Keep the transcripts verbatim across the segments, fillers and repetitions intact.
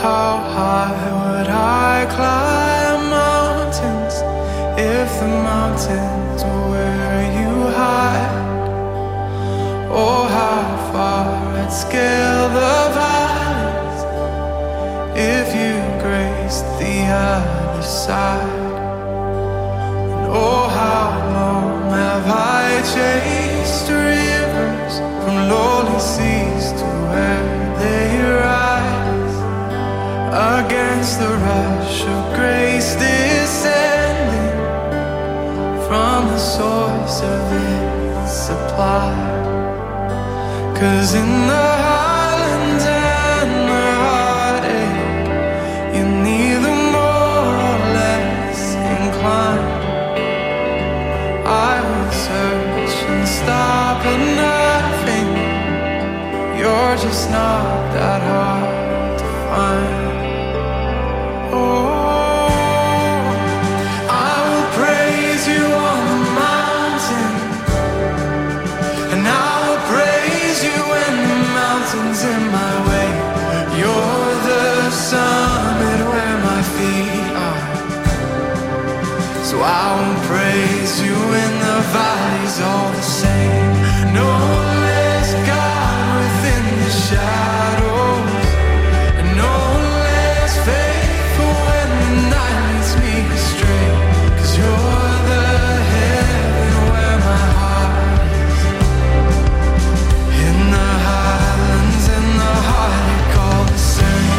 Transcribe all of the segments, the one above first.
how high would I climb mountains if the mountains were where you hide? Oh, how far I'd scale the valleys if you graced the other side. And oh, how long have I chased rivers from lowly seas to where they rise, against the rush of grace descending from the source of its supply. 'Cause in the highlands and the heartache, you're neither more or less inclined. I will search and stop at nothing. You're just not that hard to find. In my way, you're the summit where my feet are. So I won't praise you in the valleys all the same. No less God within the shadows, and no less faithful when the night leads me astray. 'Cause you're the heaven where my heart is. In the highlands and the heartache all the same.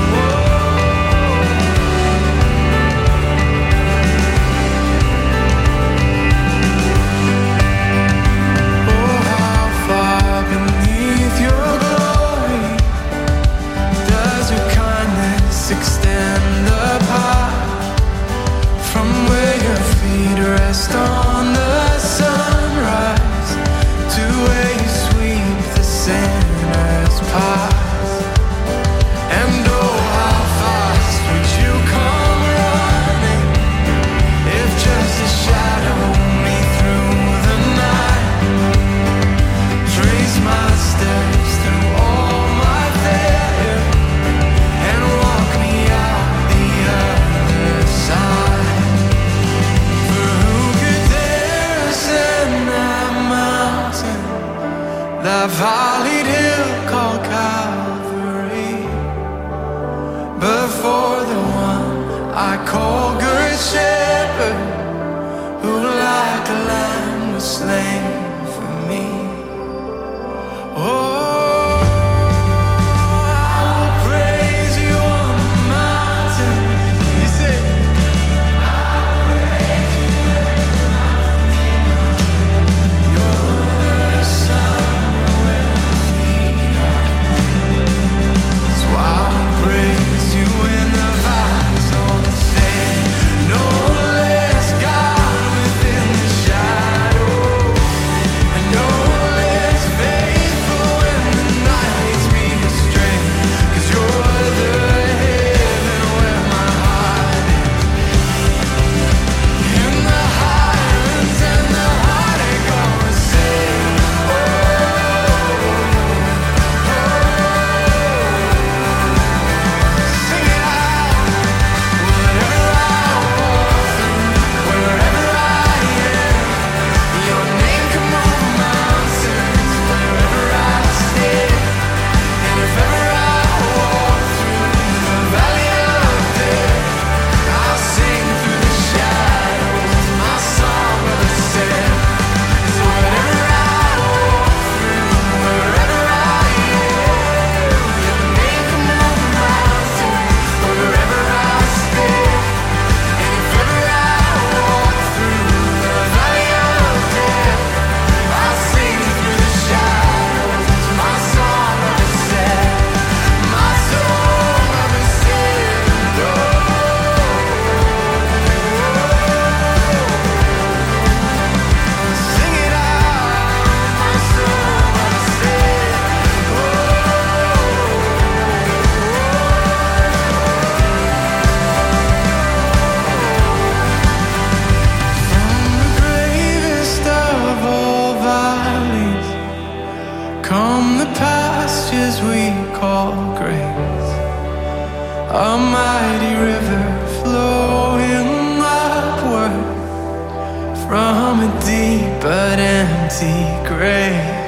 Oh, how far beneath your glory does your kindness extend apart, from where your feet rest on the sunrise to where you sweep the sinner's path. And oh, how fast would you come running if just a shadow me through the night, trace my steps through all my failure, and walk me out the other side. For who could dare ascend that mountain, that valleyed hill called Calvary, before the one I call Good Shepherd, who like a lamb was slain for me? Oh, I will praise you on the mountain. You say, you're the sun where my feet are. So I will praise you in the valleys all the same. No less God within the shadow, and no less faithful when the night leads me astray. 'Cause you're the heaven where my heart is. In the highlands and the heartache all the same. Oh, sing it out. Whatever I walk through, wherever I am, your name can move mountains. Wherever I stand, and if ever I walk through the valley of death, I'll sing through the shadows my song of ascent. 'Cause whatever I walk through, wherever I am, your name can move mountains. Wherever I stand, and if ever I walk through the valley of death, I'll sing through the shadows my song of ascent, my song of ascent. Oh, sing it out, my song of ascent. From the gravest of all valleys come the pastures we call grace. A mighty river flowing upward from a deep but empty grave.